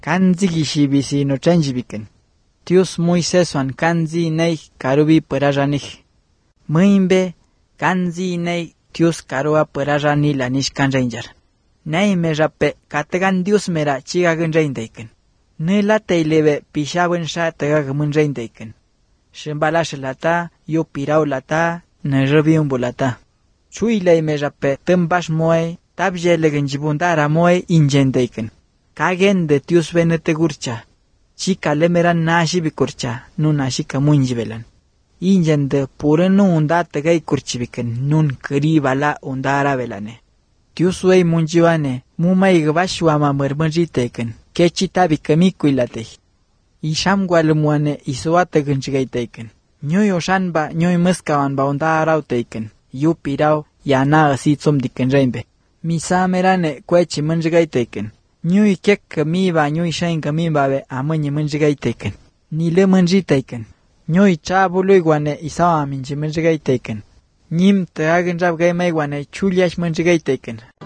kanzi gishibisi no chanjibiken. Dios Moisés wan kanzi nei karubi perajanik. Muimbe kanzi nei Dios karua perajani lanish kanjainjar. Nei me rape kategan Dios mera chiga ganjaindaiken. Ne la teilebe pishawen sha tega gamunjaindaiken. Shimbalash lata, yo pirau lata, ne rebiun bulata. Chui lei me rape tembash moe, tabjele ganjibundara moe injendaiken. Kagen de Dios venete gurcha. Chica lemeran nashi bikurcha, nun nashi kamunjibelan. Injende purenu unda tegay kurchibiken, nun keribala undara velane. Dios wey munjiwane, mumay gbashwama mermanjiteken, kechita bikamikuilate. Isham gwalumuane isuate ganchigaiteken. Nyoy oshanba, nyoy muskawan ba undara teken, yu pirao, yana asitsum diken reimbe. Misamerane kwechi manjigaiteken. Nyoy kek kamiba, nyoy shain kamiba be amanyi manjigaiteken. Nile manjiteken. Nyoy chabulu iguane isawa minji manjigaiteken. Nim te agen rab gay may wane chulyash manjigaiteken.